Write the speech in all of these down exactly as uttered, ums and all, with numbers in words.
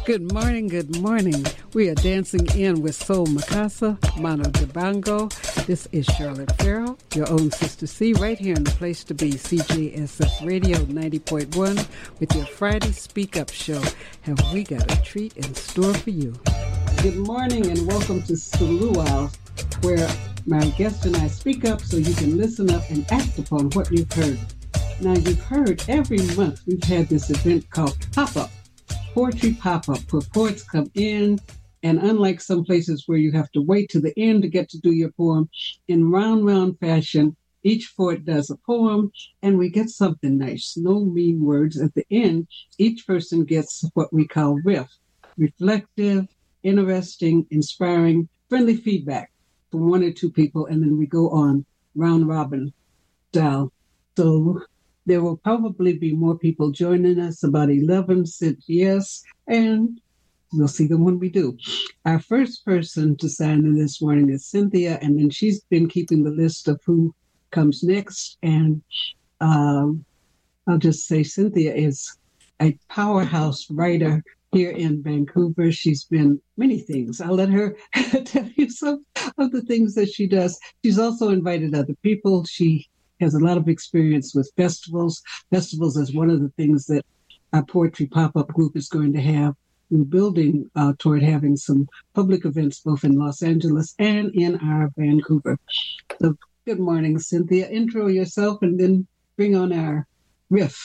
Good morning, good morning. We are dancing in with Soul Mikasa, Mano Dibango. This is Charlotte Farrell, your own Sister C, right here in the place to be, C J S F Radio ninety point one, with your Friday Speak Up show. Have we got a treat in store for you? Good morning and welcome to Suluau, where my guest and I speak up so you can listen up and act upon what you've heard. Now, you've heard every month we've had this event called Pop-Up. Poetry pop-up, where poets come in, and unlike some places where you have to wait to the end to get to do your poem, in round round fashion, each poet does a poem, and we get something nice. No mean words. At the end, each person gets what we call riff, reflective, interesting, inspiring, friendly feedback from one or two people, and then we go on round robin style. So there will probably be more people joining us. About eleven said yes, and we'll see them when we do. Our first person to sign in this morning is Cynthia, and then she's been keeping the list of who comes next. And um, I'll just say Cynthia is a powerhouse writer here in Vancouver. She's been many things. I'll let her tell you some of the things that she does. She's also invited other people. She has a lot of experience with festivals. Festivals is one of the things that our poetry pop-up group is going to have. We're building uh, toward having some public events both in Los Angeles and in our Vancouver. So good morning, Cynthia. Intro yourself and then bring on our riff.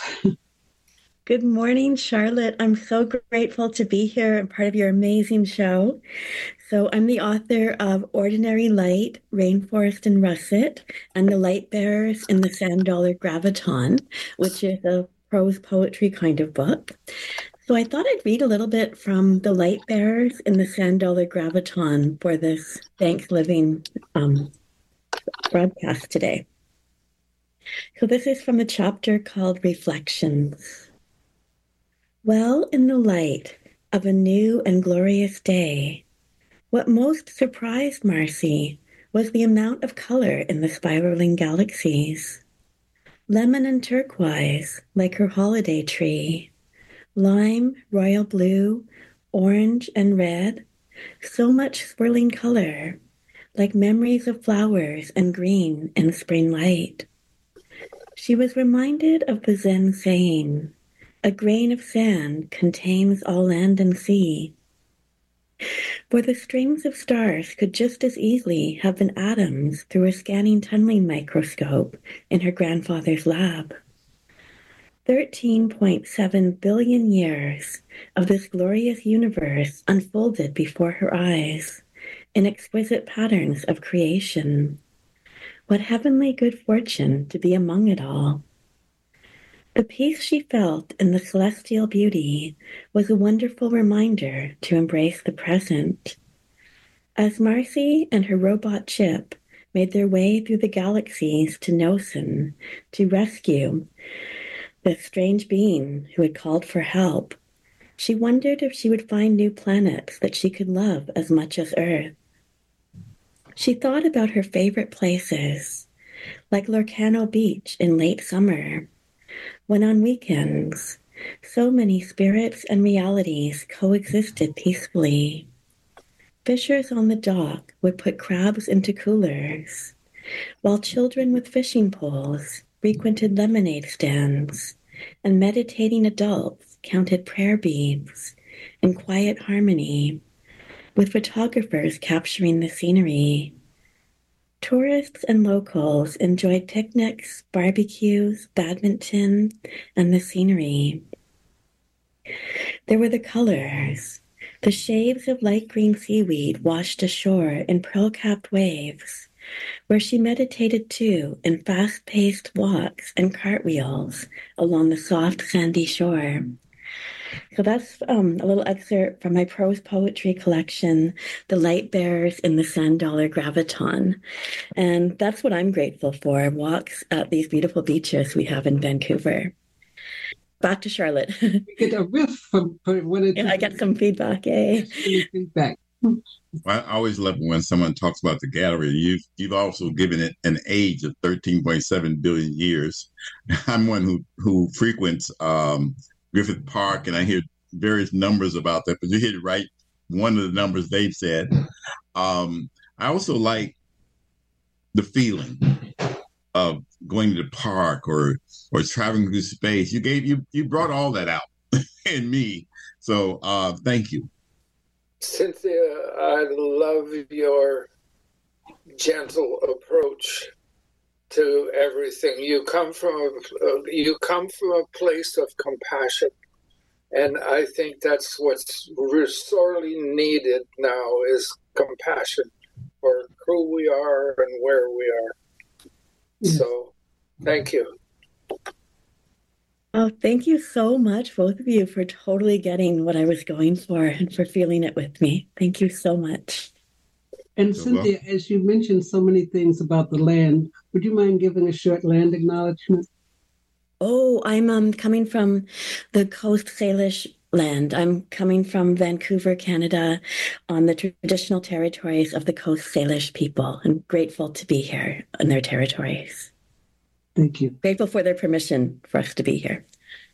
Good morning, Charlotte. I'm so grateful to be here and part of your amazing show. So I'm the author of Ordinary Light, Rainforest and Russet, and The Light Bearers in the Sand Dollar Graviton, which is a prose poetry kind of book. So I thought I'd read a little bit from The Light Bearers in the Sand Dollar Graviton for this Thanksgiving um, broadcast today. So this is from a chapter called Reflections. Well, in the light of a new and glorious day, what most surprised Marcy was the amount of color in the spiraling galaxies. Lemon and turquoise, like her holiday tree. Lime, royal blue, orange, and red. So much swirling color, like memories of flowers and green in spring light. She was reminded of the Zen saying, "A grain of sand contains all land and sea." For the strings of stars could just as easily have been atoms through a scanning tunneling microscope in her grandfather's lab. thirteen point seven billion years of this glorious universe unfolded before her eyes in exquisite patterns of creation. What heavenly good fortune to be among it all. The peace she felt in the celestial beauty was a wonderful reminder to embrace the present. As Marcy and her robot Chip made their way through the galaxies to Nosen to rescue the strange being who had called for help, she wondered if she would find new planets that she could love as much as Earth. She thought about her favorite places, like Lorcano Beach in late summer, when on weekends, so many spirits and realities coexisted peacefully. Fishers on the dock would put crabs into coolers, while children with fishing poles frequented lemonade stands, and meditating adults counted prayer beads in quiet harmony, with photographers capturing the scenery. Tourists and locals enjoyed picnics, barbecues, badminton, and the scenery. There were the colors. The shades of light green seaweed washed ashore in pearl-capped waves, where she meditated too in fast-paced walks and cartwheels along the soft sandy shore. So that's um, a little excerpt from my prose poetry collection, The Light Bearers in the Sand Dollar Graviton. And that's what I'm grateful for, walks at these beautiful beaches we have in Vancouver. Back to Charlotte. You get a riff from, from when it. Yeah, I get some feedback, yay. Feedback. Well, I always love when someone talks about the gallery. You've, you've also given it an age of thirteen point seven billion years. I'm one who, who frequents um, Griffith Park, and I hear various numbers about that, but you hit it right. One of the numbers they've said. Um, I also like the feeling of going to the park or or traveling through space. You gave you you brought all that out in me. So uh, thank you. Cynthia, I love your gentle approach to everything. You come from a, you come from a place of compassion, and I think that's what's sorely needed now is compassion for who we are and where we are. Yes. So, thank you. Oh, thank you so much, both of you, for totally getting what I was going for and for feeling it with me. Thank you so much. And Cynthia, as you mentioned so many things about the land, would you mind giving a short land acknowledgement? Oh, I'm um, coming from the Coast Salish land. I'm coming from Vancouver, Canada, on the traditional territories of the Coast Salish people. I'm grateful to be here on their territories. Thank you. Grateful for their permission for us to be here.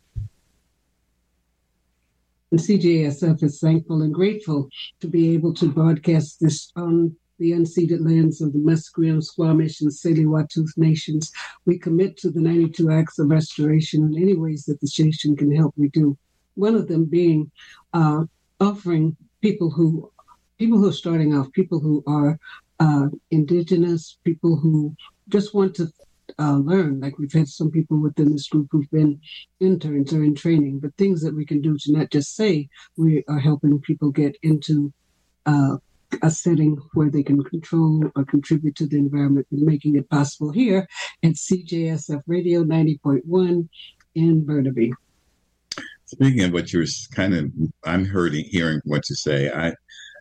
And C J S F is thankful and grateful to be able to broadcast this on the unceded lands of the Musqueam, Squamish, and Tsleil-Waututh nations. We commit to the ninety-two acts of restoration in any ways that the station can help, we do. One of them being uh, offering people who, people who are starting off, people who are uh, indigenous, people who just want to uh, learn. Like we've had some people within this group who've been interns or in training, but things that we can do to not just say we are helping people get into uh, a setting where they can control or contribute to the environment and making it possible here at C J S F Radio ninety point one in Burnaby. Speaking of what you're kind of, I'm hearing, hearing what you say. I,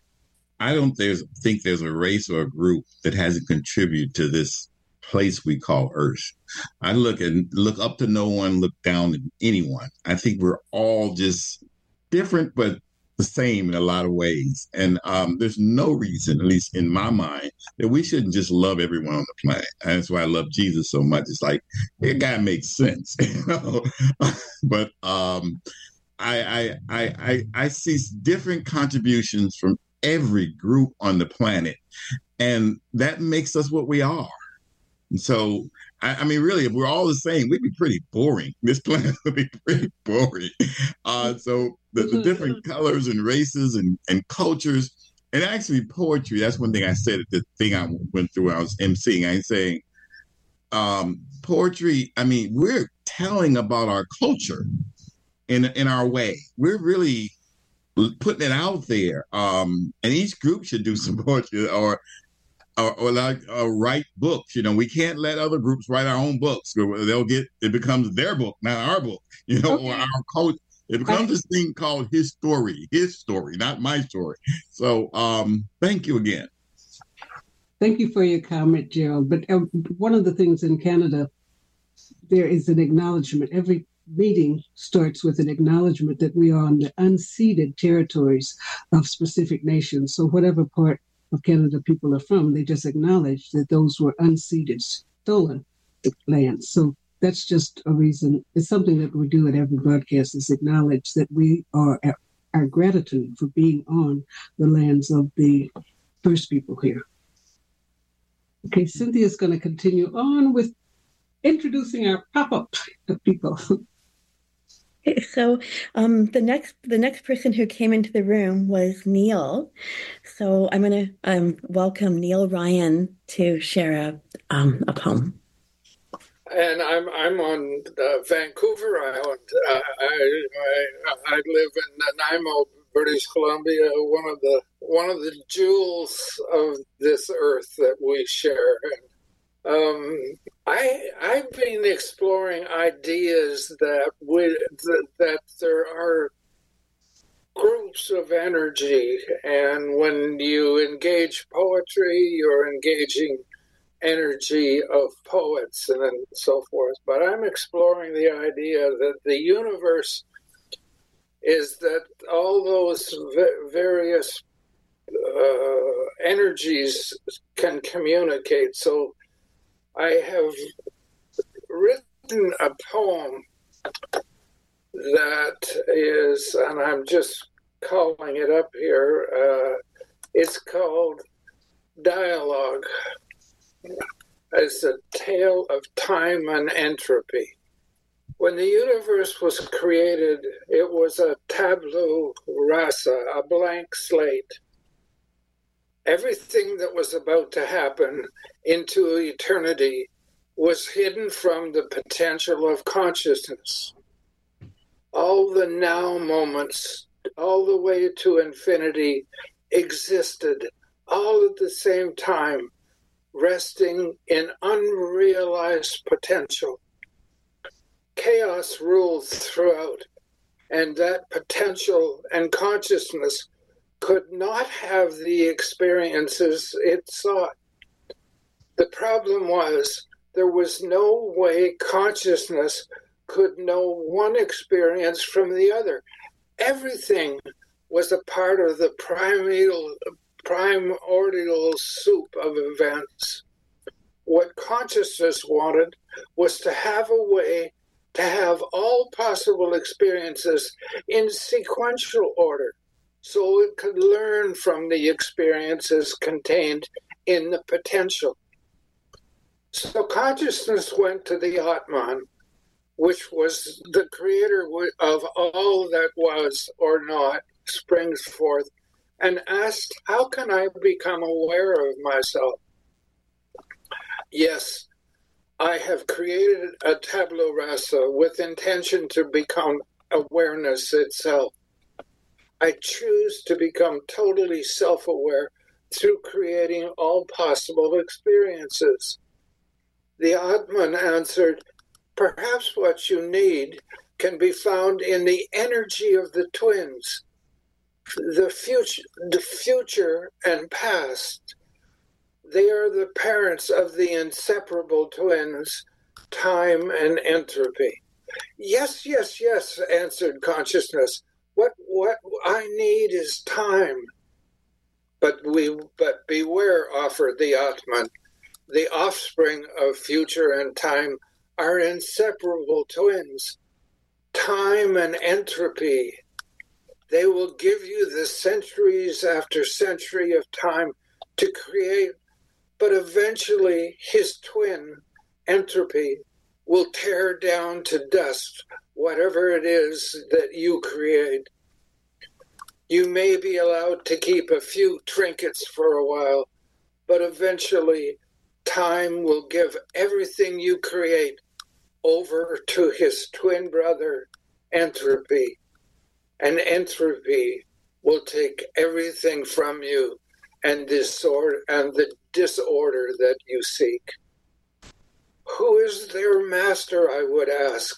I don't there's, think there's a race or a group that hasn't contributed to this place we call Earth. I look and look up to no one, look down at anyone. I think we're all just different, but the same in a lot of ways. And um, there's no reason, at least in my mind, that we shouldn't just love everyone on the planet. And that's why I love Jesus so much. It's like, it gotta make sense, you know. But um, I, I I I I see different contributions from every group on the planet, and that makes us what we are. And so, I, I mean, really, if we're all the same, we'd be pretty boring. This planet would be pretty boring. Uh, so the, the different colors and races and, and cultures, and actually poetry, that's one thing I said at the thing I went through when I was emceeing. I was saying, um, poetry, I mean, we're telling about our culture in, in our way. We're really putting it out there. Um, and each group should do some poetry or Or, or like uh, write books. You know, we can't let other groups write our own books. They'll get, it becomes their book, not our book, you know, okay. Or our culture. It becomes this thing called his story, his story, not my story. So um, thank you again. Thank you for your comment, Gerald. But uh, one of the things in Canada, there is an acknowledgement. Every meeting starts with an acknowledgement that we are on the unceded territories of specific nations. So whatever part of Canada people are from, they just acknowledge that those were unceded, stolen lands. So that's just a reason. It's something that we do at every broadcast, is acknowledge that we are our gratitude for being on the lands of the first people here. Okay, Cynthia's going to continue on with introducing our pop-up people. Okay, so um, the next the next person who came into the room was Neil. So I'm going to um, welcome Neil Ryan to share a um, a poem. And I'm I'm on uh, Vancouver Island. Uh, I, I I live in Nanaimo, British Columbia, one of the one of the jewels of this earth that we share. And, um, I I've been exploring ideas that we that, that there are groups of energy, and when you engage poetry, you're engaging energy of poets and so forth. But I'm exploring the idea that the universe is that all those various uh, energies can communicate. So I have written a poem that is, and I'm just calling it up here, uh, it's called Dialogue. It's a tale of time and entropy. When the universe was created, it was a tabula rasa, a blank slate. Everything that was about to happen into eternity was hidden from the potential of consciousness. All the now moments, all the way to infinity, existed all at the same time, resting in unrealized potential. Chaos ruled throughout, and that potential and consciousness could not have the experiences it sought. The problem was there was no way consciousness could know one experience from the other. Everything was a part of the primordial, primordial soup of events. What consciousness wanted was to have a way to have all possible experiences in sequential order, so it could learn from the experiences contained in the potential. So consciousness went to the Atman, which was the creator of all that was or not, springs forth, and asked, how can I become aware of myself? Yes, I have created a tabula rasa with intention to become awareness itself. I choose to become totally self-aware through creating all possible experiences. The Atman answered, perhaps what you need can be found in the energy of the twins, the future, the future and past. They are the parents of the inseparable twins, time and entropy. Yes, yes, yes, answered consciousness. What what I need is time. But we but beware, offered the Atman. The offspring of future and time are inseparable twins. Time and entropy. They will give you the centuries after century of time to create, but eventually his twin, entropy, will tear down to dust whatever it is that you create. You may be allowed to keep a few trinkets for a while, but eventually time will give everything you create over to his twin brother, entropy. And entropy will take everything from you and disorder and the disorder that you seek. Who is their master, I would ask?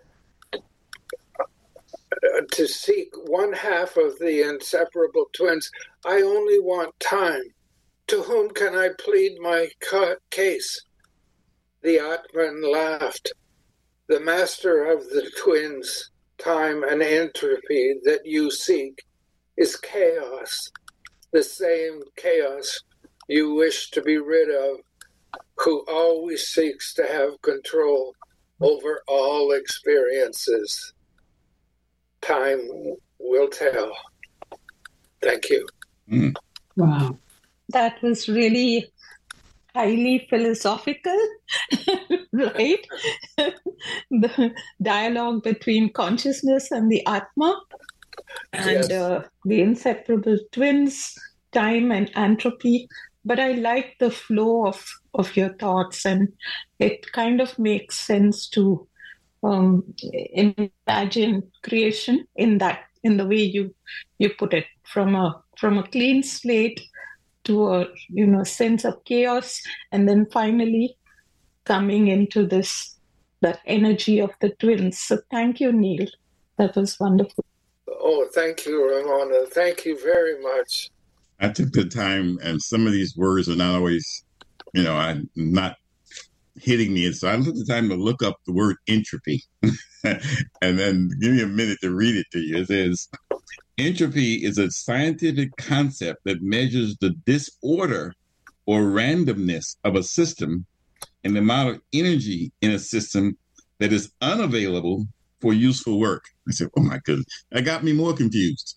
To seek one half of the inseparable twins, I only want time. To whom can I plead my case? The Atman laughed. The master of the twins, time and entropy that you seek, is chaos, the same chaos you wish to be rid of, who always seeks to have control over all experiences. Time will tell. Thank you. Mm. Wow. That was really highly philosophical, right? The dialogue between consciousness and the Atma, and Yes. uh, the inseparable twins, time and entropy. But I like the flow of, of your thoughts, and it kind of makes sense to um, imagine creation in that, in the way you you put it, from a from a clean slate to a you know sense of chaos, and then finally coming into this that energy of the twins. So thank you, Neil. That was wonderful. Oh, thank you, Ramona. Thank you very much. I took the time, and some of these words are not always, you know, I'm not hitting me. So I took the time to look up the word entropy and then give me a minute to read it to you. It says, entropy is a scientific concept that measures the disorder or randomness of a system and the amount of energy in a system that is unavailable for useful work. I said, oh my goodness, that got me more confused.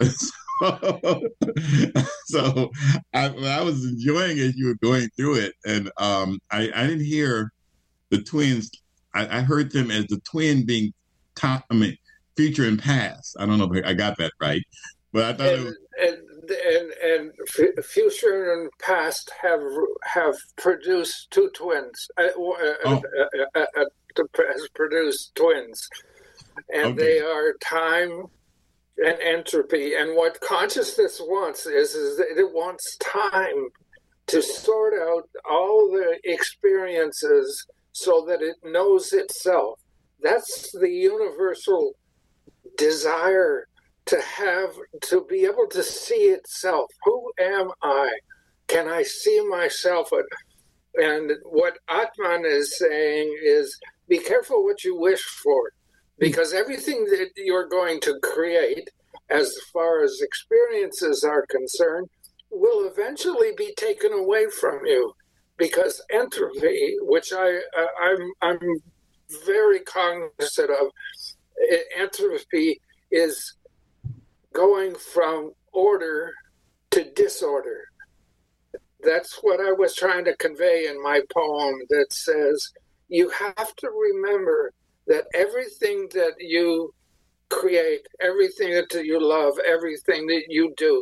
so I, I was enjoying it. You were going through it. And um, I, I didn't hear the twins. I, I heard them as the twin being top, I mean, future and past. I don't know if I got that right, but I thought and, it was. And, and, and, and future and past have have produced two twins. Uh, oh. uh, uh, uh, has produced twins. And okay. They are time and entropy. And what consciousness wants is, is that it wants time to sort out all the experiences so that it knows itself. That's the universal desire, to have, to be able to see itself. Who am I? Can I see myself? And what Atman is saying is, be careful what you wish for, because everything that you're going to create, as far as experiences are concerned, will eventually be taken away from you. Because entropy, which I, uh, I'm, I'm very cognizant of, entropy is going from order to disorder. That's what I was trying to convey in my poem that says, you have to remember that everything that you create, everything that you love, everything that you do,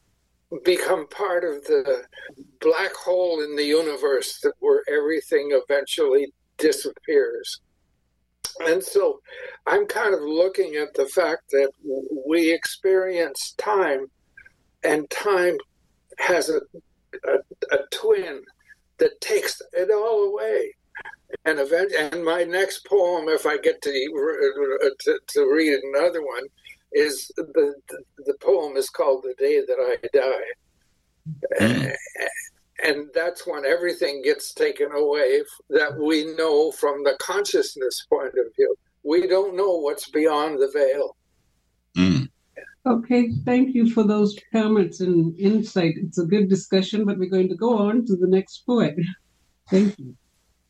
become part of the black hole in the universe that where everything eventually disappears. And so I'm kind of looking at the fact that we experience time, and time has a, a, a twin that takes it all away. And event, and my next poem, if I get to to, to read another one, is the, the the poem is called "The Day That I Die," mm. and that's when everything gets taken away that we know from the consciousness point of view. We don't know what's beyond the veil. Mm. Okay, thank you for those comments and insight. It's a good discussion, but we're going to go on to the next poet. Thank you.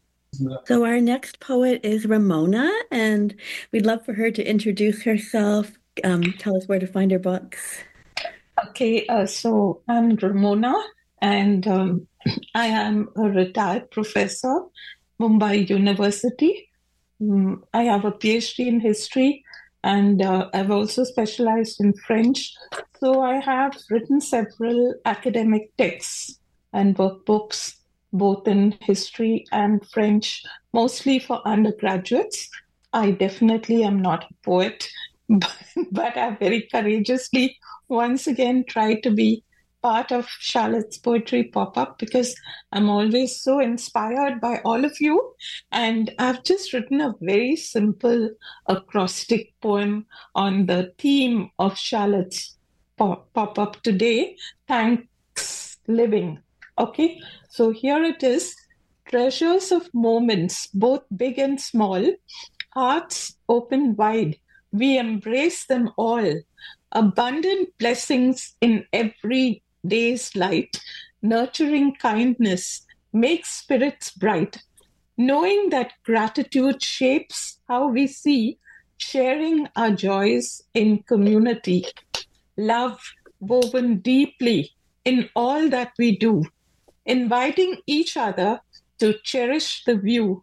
So our next poet is Ramona, and we'd love for her to introduce herself, um, tell us where to find her books. Okay, uh, so I'm Ramona, and um, I am a retired professor, Mumbai University. Um, I have a PhD in history, and uh, I've also specialized in French. So I have written several academic texts and workbooks, both in history and French, mostly for undergraduates. I definitely am not a poet, but, but I very courageously once again tried to be part of Charlotte's Poetry Pop-Up because I'm always so inspired by all of you. And I've just written a very simple acrostic poem on the theme of Charlotte's Pop-Up today, Thanks Living. Okay, so here it is. Treasures of moments, both big and small, hearts open wide, we embrace them all. Abundant blessings in every day's light, nurturing kindness makes spirits bright. Knowing that gratitude shapes how we see, sharing our joys in community. Love woven deeply in all that we do. Inviting each other to cherish the view,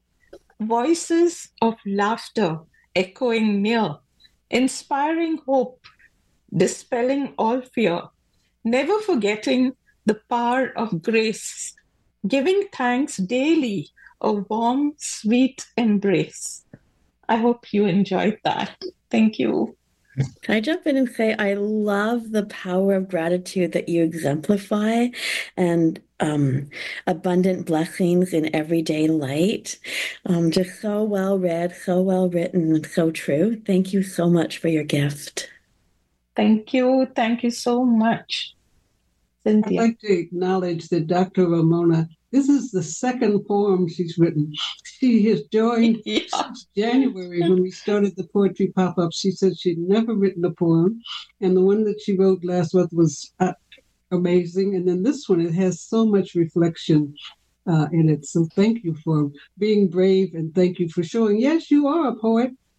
voices of laughter echoing near, inspiring hope, dispelling all fear, never forgetting the power of grace, giving thanks daily, a warm, sweet embrace. I hope you enjoyed that. Thank you. Can I jump in and say I love the power of gratitude that you exemplify, and um, abundant blessings in everyday light. Um, just so well read, so well written, and so true. Thank you so much for your gift. Thank you. Thank you so much, Cynthia. I'd like to acknowledge that Doctor Ramona, this is the second poem she's written. She has joined yeah. since January when we started the Poetry Pop-Up. She said she'd never written a poem, and the one that she wrote last month was uh, amazing. And then this one, it has so much reflection uh, in it. So thank you for being brave, and thank you for showing, yes, you are a poet.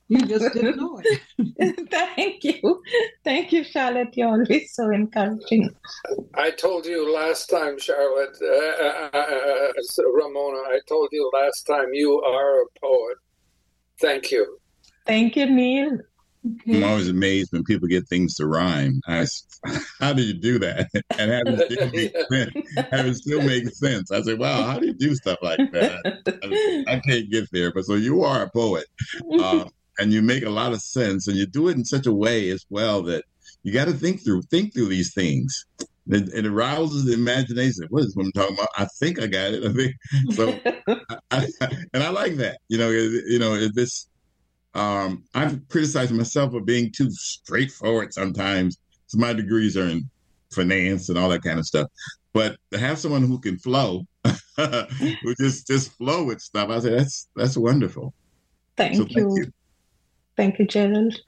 You just didn't know it. Thank you. Thank you, Charlotte. You're always so encouraging. I told you last time, Charlotte, uh, uh, uh, Ramona, I told you last time you are a poet. Thank you. Thank you, Neil. I'm always amazed when people get things to rhyme. I, how do you do that? And have it still make sense. Have it still make sense. I say, wow, how do you do stuff like that? I, I can't get there. But so you are a poet. Uh, and you make a lot of sense. And you do it in such a way as well that you got to think through, think through these things. And it arouses the imagination. What is what I'm talking about? I think I got it. I think so. I, I, and I like that. You know, it, you know, it, this. Um, I've criticized myself for being too straightforward sometimes. So my degrees are in finance and all that kind of stuff. But to have someone who can flow, who just just flow with stuff, I say that's that's wonderful. Thank, so you. thank you. Thank you, Gerald.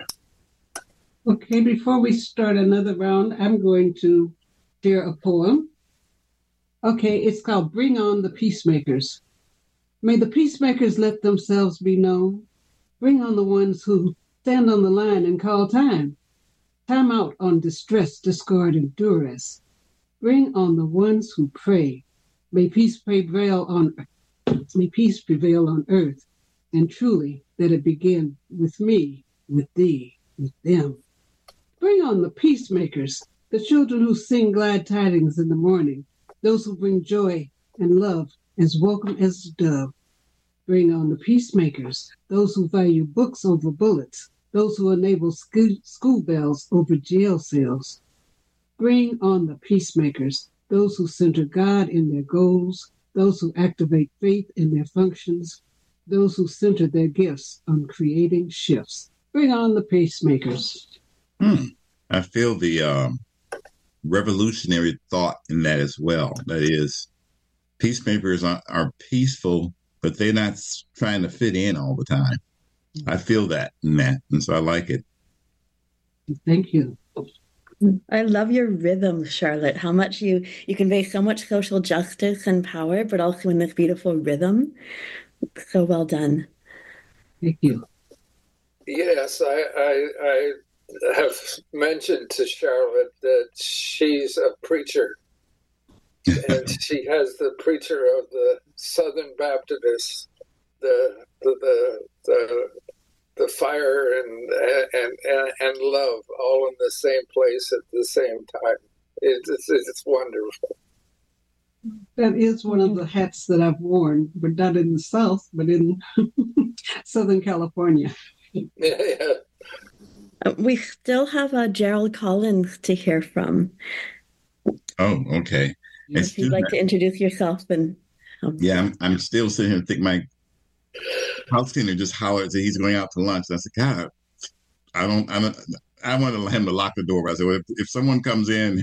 Okay, before we start another round, I'm going to share a poem. Okay, it's called Bring On the Peacemakers. May the peacemakers let themselves be known. Bring on the ones who stand on the line and call time. Time out on distress, discord, and duress. Bring on the ones who pray. May peace prevail on may peace prevail on earth. And truly let it begin with me, with thee, with them. Bring on the peacemakers, the children who sing glad tidings in the morning, those who bring joy and love as welcome as a dove. Bring on the peacemakers, those who value books over bullets, those who enable school, school bells over jail cells. Bring on the peacemakers, those who center God in their goals, those who activate faith in their functions, those who center their gifts on creating shifts. Bring on the peacemakers. Hmm. I feel the um, revolutionary thought in that as well. That is, peacemakers are, are peaceful, but they're not trying to fit in all the time. I feel that in that, and so I like it. Thank you. I love your rhythm, Charlotte. How much you, you convey so much social justice and power, but also in this beautiful rhythm. So well done. Thank you. Yes, I, I, I have mentioned to Charlotte that she's a preacher. And she has the preacher of the Southern Baptists, the the the the, the fire and, and and and love all in the same place at the same time. It's it's, it's wonderful. That is one of the hats that I've worn, but not in the South, but in Southern California. Yeah, yeah. Uh, we still have uh, Gerald Collins to hear from. Oh, okay. If you'd like to introduce yourself. and um, Yeah, I'm, I'm still sitting here thinking my house cleaner just hollered that he's going out to lunch. And I said, God, I don't, I don't, I wanted him to lock the door. But I said, well, if, if someone comes in,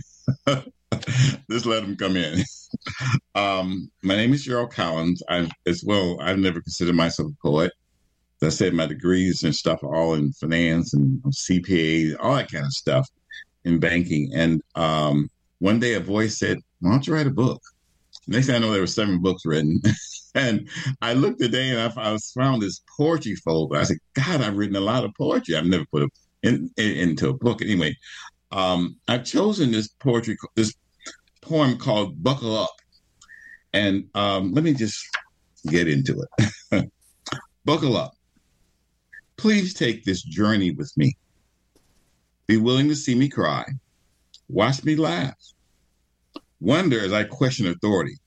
just let them come in. um, my name is Gerald Collins. I, as well, I've never considered myself a poet. As I said, my degrees and stuff are all in finance and C P A, all that kind of stuff in banking. And um, one day a voice said, why don't you write a book? Next thing I know, there were seven books written. And I looked today and I, I found this poetry folder. I said, God, I've written a lot of poetry. I've never put it in, in, into a book. Anyway, um, I've chosen this poetry, this poem called Buckle Up. And um, let me just get into it. Buckle up. Please take this journey with me. Be willing to see me cry. Watch me laugh. Wonder as I question authority.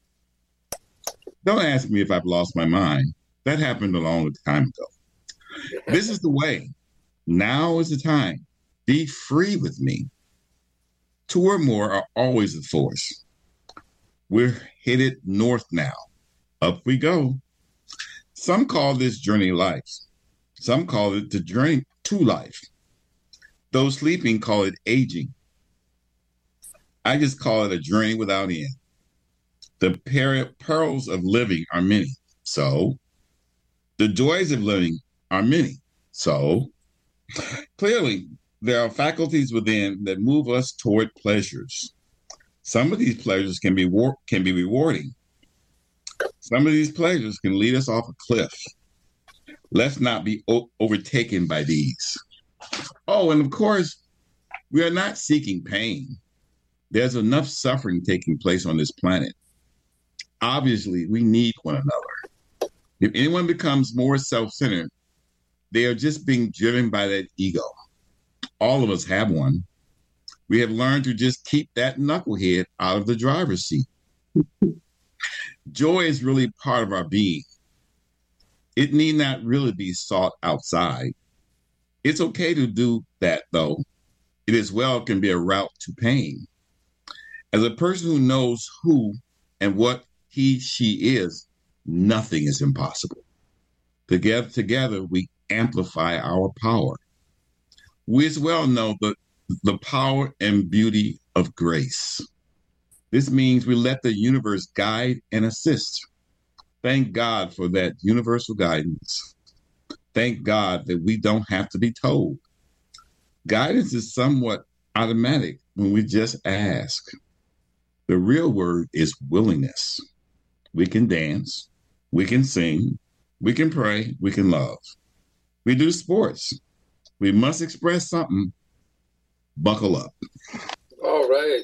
Don't ask me if I've lost my mind. That happened a long time ago. This is the way. Now is the time. Be free with me. Two or more are always the force. We're headed north now. Up we go. Some call this journey life. Some call it the journey to life. Those sleeping call it aging. I just call it a journey without end. The per- perils of living are many. So the joys of living are many. So clearly there are faculties within that move us toward pleasures. Some of these pleasures can be war- can be rewarding. Some of these pleasures can lead us off a cliff. Let's not be o- overtaken by these. Oh, and of course, we are not seeking pain. There's enough suffering taking place on this planet. Obviously, we need one another. If anyone becomes more self-centered, they are just being driven by that ego. All of us have one. We have learned to just keep that knucklehead out of the driver's seat. Joy is really part of our being. It need not really be sought outside. It's okay to do that, though. It as well can be a route to pain. As a person who knows who and what he, she is, nothing is impossible. Together, together we amplify our power. We as well know the, the power and beauty of grace. This means we let the universe guide and assist. Thank God for that universal guidance. Thank God that we don't have to be told. Guidance is somewhat automatic when we just ask. The real word is willingness. We can dance, we can sing, we can pray, we can love. We do sports. We must express something. Buckle up. All right.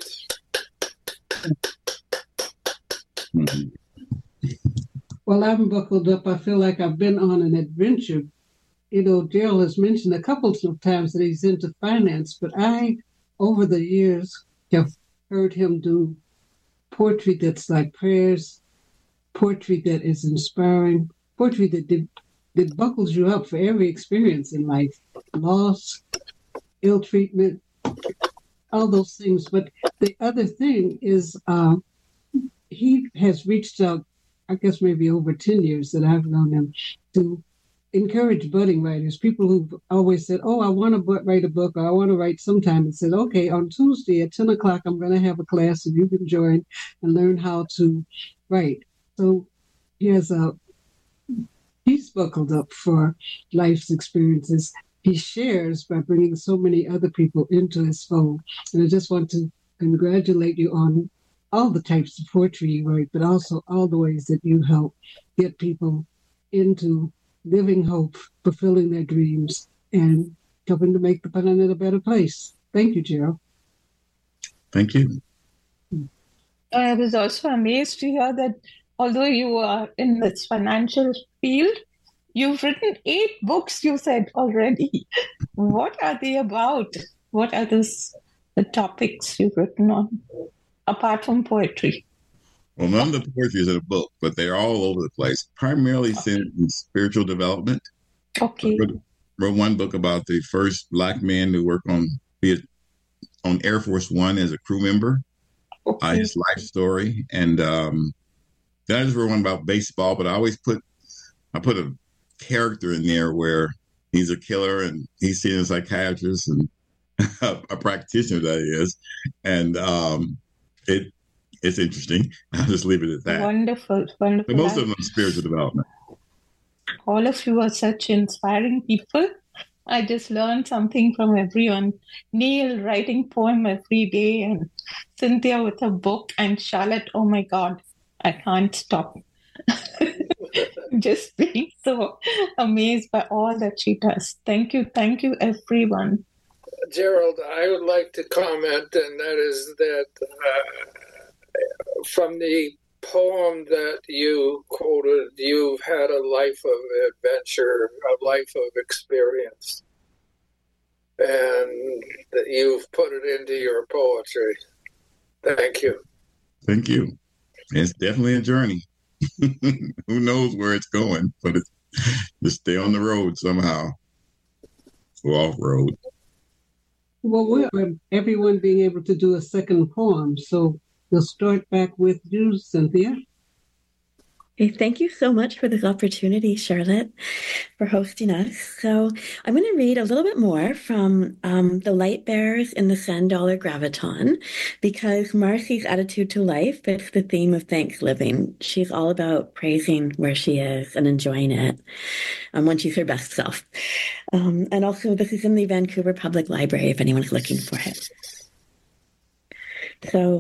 Mm-hmm. Well, I'm buckled up. I feel like I've been on an adventure. You know, Gerald has mentioned a couple of times that he's into finance, but I, over the years, have heard him do poetry that's like prayers, poetry that is inspiring, poetry that did, that buckles you up for every experience in life, loss, ill treatment, all those things. But the other thing is uh, he has reached out, I guess maybe over ten years that I've known him, to encourage budding writers, people who've always said, oh, I want to write a book, or I want to write sometime, and said, okay, on Tuesday at ten o'clock, I'm going to have a class and you can join and learn how to write. So he has a, he's buckled up for life's experiences. He shares by bringing so many other people into his fold. And I just want to congratulate you on all the types of poetry you write, but also all the ways that you help get people into living hope, fulfilling their dreams, and helping to make the planet a better place. Thank you, Gerald. Thank you. I was also amazed to hear that although you are in this financial field, you've written eight books, you said already. What are they about? What are those, the topics you've written on, apart from poetry? Well, none of the poetry is in a book, but they're all over the place, primarily centered in spiritual development. Okay. I wrote, wrote one book about the first Black man to work on, be it, on Air Force One as a crew member, Okay. uh, his life story. And um, then I just wrote one about baseball, but I always put, I put a character in there where he's a killer and he's seen a psychiatrist and a practitioner, that is. And um, it, it's interesting. I'll just leave it at that. Wonderful, wonderful. But most of them are spiritual development. All of you are such inspiring people. I just learned something from everyone. Neil writing poem every day, and Cynthia with a book, and Charlotte, oh my God, I can't stop. Just being so amazed by all that she does. Thank you, thank you, everyone. Gerald, I would like to comment, and that is that uh, from the poem that you quoted, you've had a life of adventure, a life of experience, and that you've put it into your poetry. Thank you. Thank you. It's definitely a journey. Who knows where it's going, but it's just stay on the road somehow. Or off road. Well, we're everyone being able to do a second poem, so we'll start back with you, Cynthia. Okay, thank you so much for this opportunity, Charlotte, for hosting us. So I'm going to read a little bit more from um, The Light Bearers in the Sand Dollar Graviton, because Marcy's attitude to life fits the theme of Thanks Living. She's all about praising where she is and enjoying it um, when she's her best self. Um, and also, this is in the Vancouver Public Library if anyone's looking for it. So